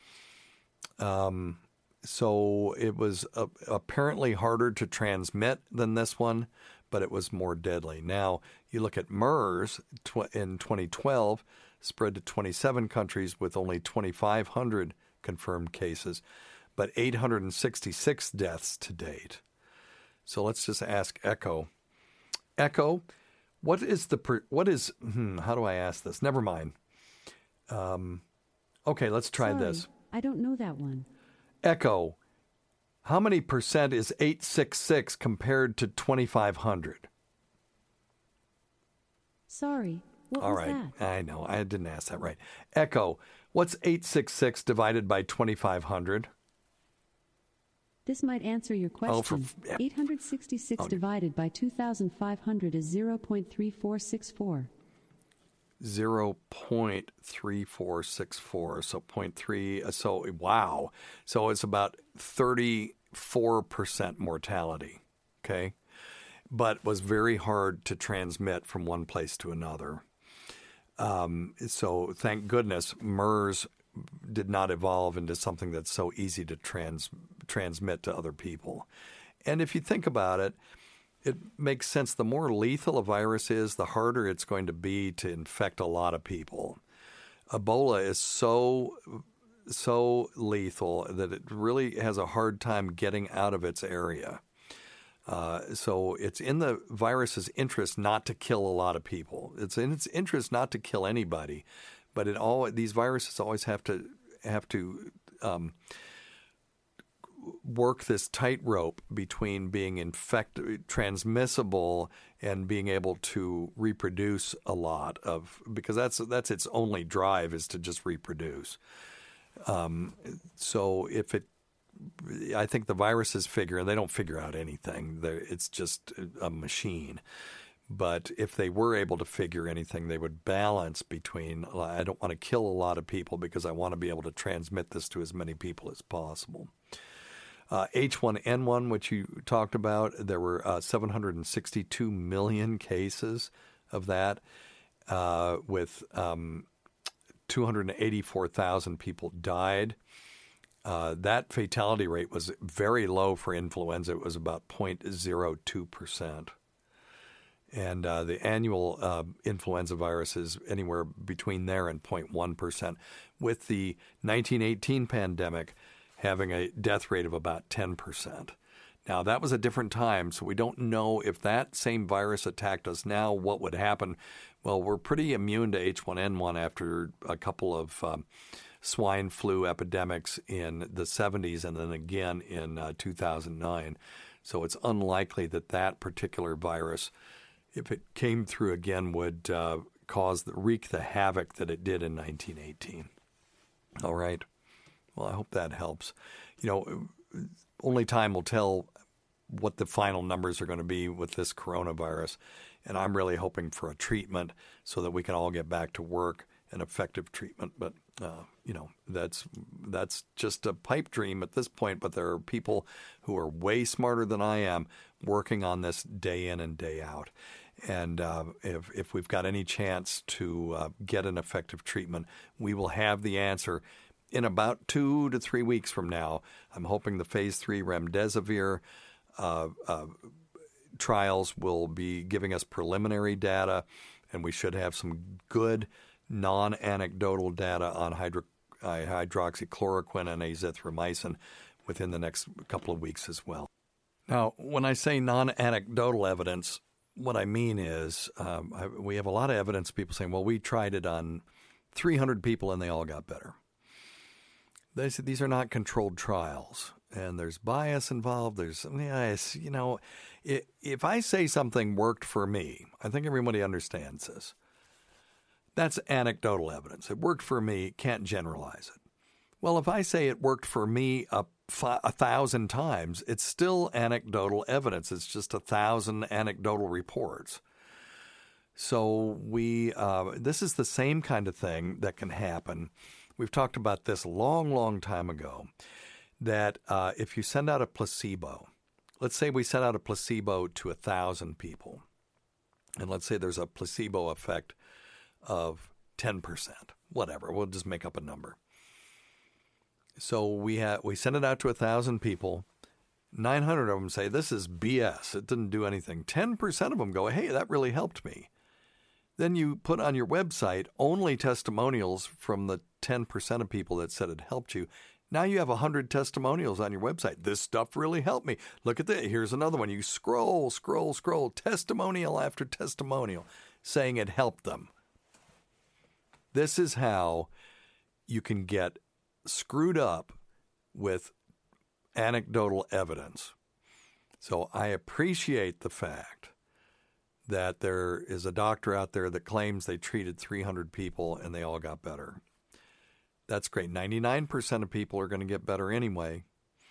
So it was apparently harder to transmit than this one, but it was more deadly. Now, you look at MERS in 2012, spread to 27 countries with only 2,500 confirmed cases, but 866 deaths to date. So let's just ask Echo. Echo, how do I ask this? Never mind. Okay, let's try this. I don't know that one. Echo, how many percent is 866 compared to 2,500? Sorry, what All was right, that? I know. I didn't ask that right. Echo, what's 866 divided by 2,500? This might answer your question. 866 divided by 2,500 is 0.3464. 0.3464, so 0.3. So wow. So it's about 34% mortality. Okay, but was very hard to transmit from one place to another. So thank goodness MERS did not evolve into something that's so easy to transmit to other people. And if you think about it, it makes sense. The more lethal a virus is, the harder it's going to be to infect a lot of people. Ebola is so so lethal that it really has a hard time getting out of its area. So it's in the virus's interest not to kill a lot of people. It's in its interest not to kill anybody, but these viruses always have to work this tightrope between being transmissible and being able to reproduce a lot because that's its only drive is to just reproduce. So I think the viruses they don't figure out anything. It's just a machine. But if they were able to figure anything, they would balance between, I don't want to kill a lot of people because I want to be able to transmit this to as many people as possible. H1N1, which you talked about, there were 762 million cases of that, with 284,000 people died. That fatality rate was very low for influenza. It was about 0.02%. And the annual influenza virus is anywhere between there and 0.1%, with the 1918 pandemic having a death rate of about 10%. Now, that was a different time, so we don't know if that same virus attacked us now, what would happen. Well, we're pretty immune to H1N1 after a couple of swine flu epidemics in the 70s and then again in 2009. So it's unlikely that particular virus, if it came through again, would wreak the havoc that it did in 1918. All right. Well, I hope that helps. Only time will tell what the final numbers are going to be with this coronavirus. And I'm really hoping for a treatment so that we can all get back to work, an effective treatment. But, that's just a pipe dream at this point. But there are people who are way smarter than I am working on this day in and day out. And if we've got any chance to get an effective treatment, we will have the answer in about 2 to 3 weeks from now. I'm hoping the phase 3 remdesivir trials will be giving us preliminary data, and we should have some good non-anecdotal data on hydroxychloroquine and azithromycin within the next couple of weeks as well. Now, when I say non-anecdotal evidence, what I mean is we have a lot of evidence, people saying, well, we tried it on 300 people and they all got better. They said these are not controlled trials, and there's bias involved. If I say something worked for me, I think everybody understands this. That's anecdotal evidence. It worked for me, can't generalize it. Well, if I say it worked for me 1,000 times, it's still anecdotal evidence. It's just 1,000 anecdotal reports. So this is the same kind of thing that can happen. We've talked about this a long, long time ago, that if you send out a placebo, let's say we send out a placebo to 1,000 people, and let's say there's a placebo effect of 10%, whatever. We'll just make up a number. So we send it out to 1,000 people. 900 of them say, this is BS. It didn't do anything. 10% of them go, hey, that really helped me. Then you put on your website only testimonials from the 10% of people that said it helped you. Now you have 100 testimonials on your website. This stuff really helped me. Look at that. Here's another one. You scroll, testimonial after testimonial, saying it helped them. This is how you can get screwed up with anecdotal evidence. So I appreciate the fact that there is a doctor out there that claims they treated 300 people and they all got better. That's great. 99% of people are going to get better anyway.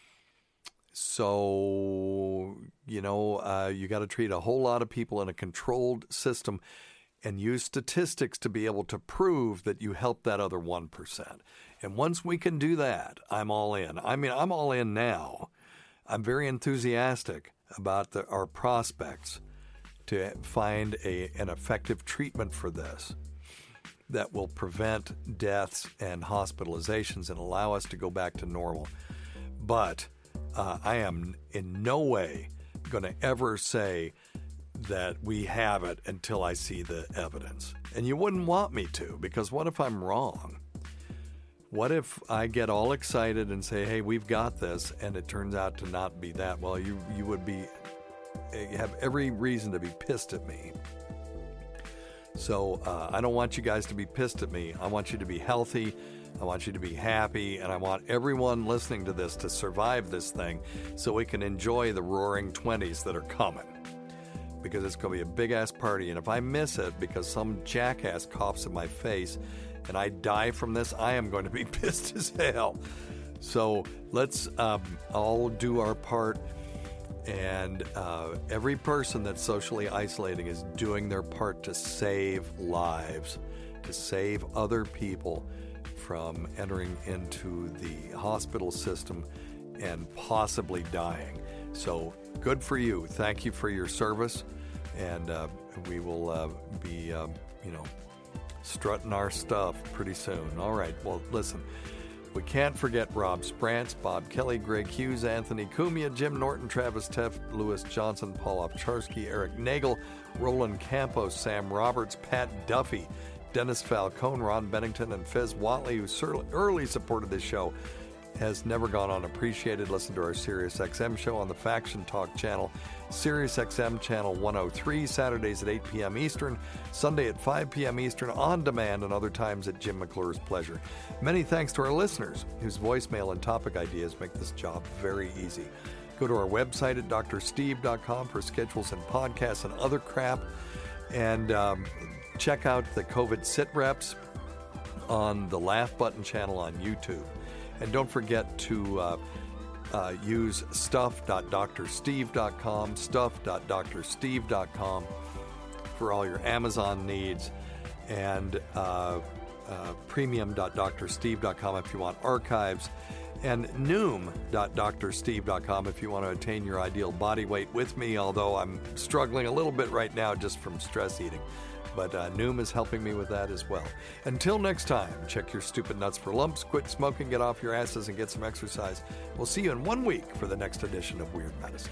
So, you got to treat a whole lot of people in a controlled system and use statistics to be able to prove that you helped that other 1%. And once we can do that, I'm all in. I mean, I'm all in now. I'm very enthusiastic about our prospects to find an effective treatment for this that will prevent deaths and hospitalizations and allow us to go back to normal. But I am in no way going to ever say that we have it until I see the evidence. And you wouldn't want me to, because what if I'm wrong? What if I get all excited and say, hey, we've got this, and it turns out to not be that? Well, you have every reason to be pissed at me. So I don't want you guys to be pissed at me. I want you to be healthy. I want you to be happy, and I want everyone listening to this to survive this thing so we can enjoy the roaring 20s that are coming. Because it's going to be a big-ass party, and if I miss it because some jackass coughs in my face and I die from this, I am going to be pissed as hell. So let's all do our part, and every person that's socially isolating is doing their part to save lives, to save other people from entering into the hospital system and possibly dying. So good for you. Thank you for your service, and we will be, strutting our stuff pretty soon. All right, well, listen, we can't forget Rob Sprance, Bob Kelly, Greg Hughes, Anthony Cumia, Jim Norton, Travis Teff, Louis Johnson, Paul Obcharsky, Eric Nagel, Roland Campos, Sam Roberts, Pat Duffy, Dennis Falcone, Ron Bennington, and Fez Watley, who early supported this show, has never gone unappreciated. Listen to our SiriusXM show on the Faction Talk channel, SiriusXM channel 103, Saturdays at 8 p.m. Eastern, Sunday at 5 p.m. Eastern, on demand, and other times at Jim McClure's pleasure. Many thanks to our listeners, whose voicemail and topic ideas make this job very easy. Go to our website at drsteve.com for schedules and podcasts and other crap, and check out the COVID sit reps on the Laugh Button channel on YouTube. And don't forget to use stuff.drsteve.com, stuff.drsteve.com for all your Amazon needs, and premium.drsteve.com if you want archives, and noom.drsteve.com if you want to attain your ideal body weight with me, although I'm struggling a little bit right now just from stress eating. But Noom is helping me with that as well. Until next time, check your stupid nuts for lumps, quit smoking, get off your asses, and get some exercise. We'll see you in 1 week for the next edition of Weird Medicine.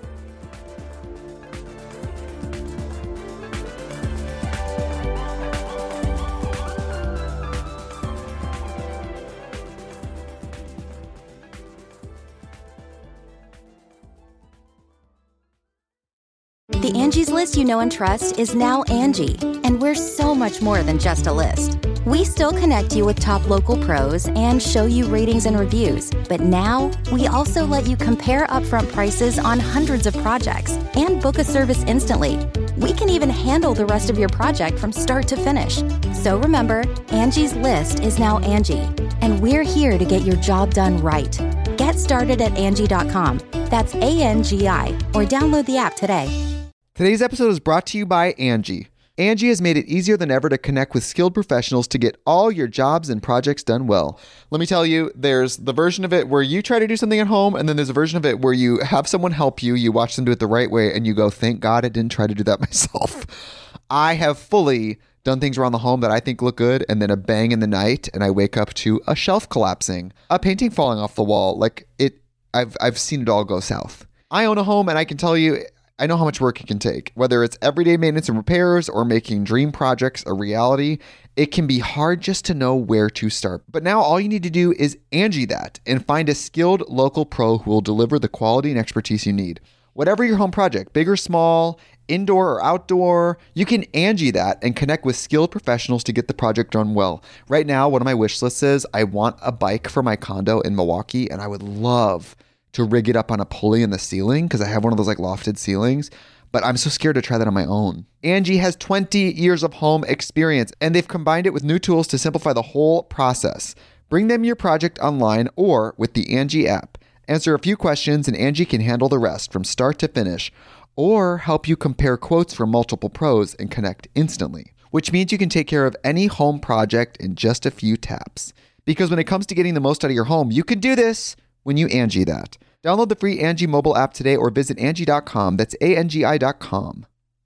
The Angie's List you know and trust is now Angie, and we're so much more than just a list. We still connect you with top local pros and show you ratings and reviews, but now we also let you compare upfront prices on hundreds of projects and book a service instantly. We can even handle the rest of your project from start to finish. So remember, Angie's List is now Angie, and we're here to get your job done right. Get started at Angie.com. That's ANGI, or download the app today. Today's episode is brought to you by Angie. Angie has made it easier than ever to connect with skilled professionals to get all your jobs and projects done well. Let me tell you, there's the version of it where you try to do something at home, and then there's a version of it where you have someone help you, you watch them do it the right way, and you go, thank God I didn't try to do that myself. I have fully done things around the home that I think look good, and then a bang in the night, and I wake up to a shelf collapsing, a painting falling off the wall. I've seen it all go south. I own a home, and I can tell you, I know how much work it can take. Whether it's everyday maintenance and repairs or making dream projects a reality, it can be hard just to know where to start. But now all you need to do is Angie that and find a skilled local pro who will deliver the quality and expertise you need. Whatever your home project, big or small, indoor or outdoor, you can Angie that and connect with skilled professionals to get the project done well. Right now, one of my wish lists is I want a bike for my condo in Milwaukee, and I would love to rig it up on a pulley in the ceiling because I have one of those lofted ceilings, but I'm so scared to try that on my own. Angie has 20 years of home experience, and they've combined it with new tools to simplify the whole process. Bring them your project online or with the Angie app. Answer a few questions and Angie can handle the rest from start to finish, or help you compare quotes from multiple pros and connect instantly, which means you can take care of any home project in just a few taps. Because when it comes to getting the most out of your home, you can do this when you Angie that. Download the free Angie mobile app today or visit Angie.com. That's ANGI.com.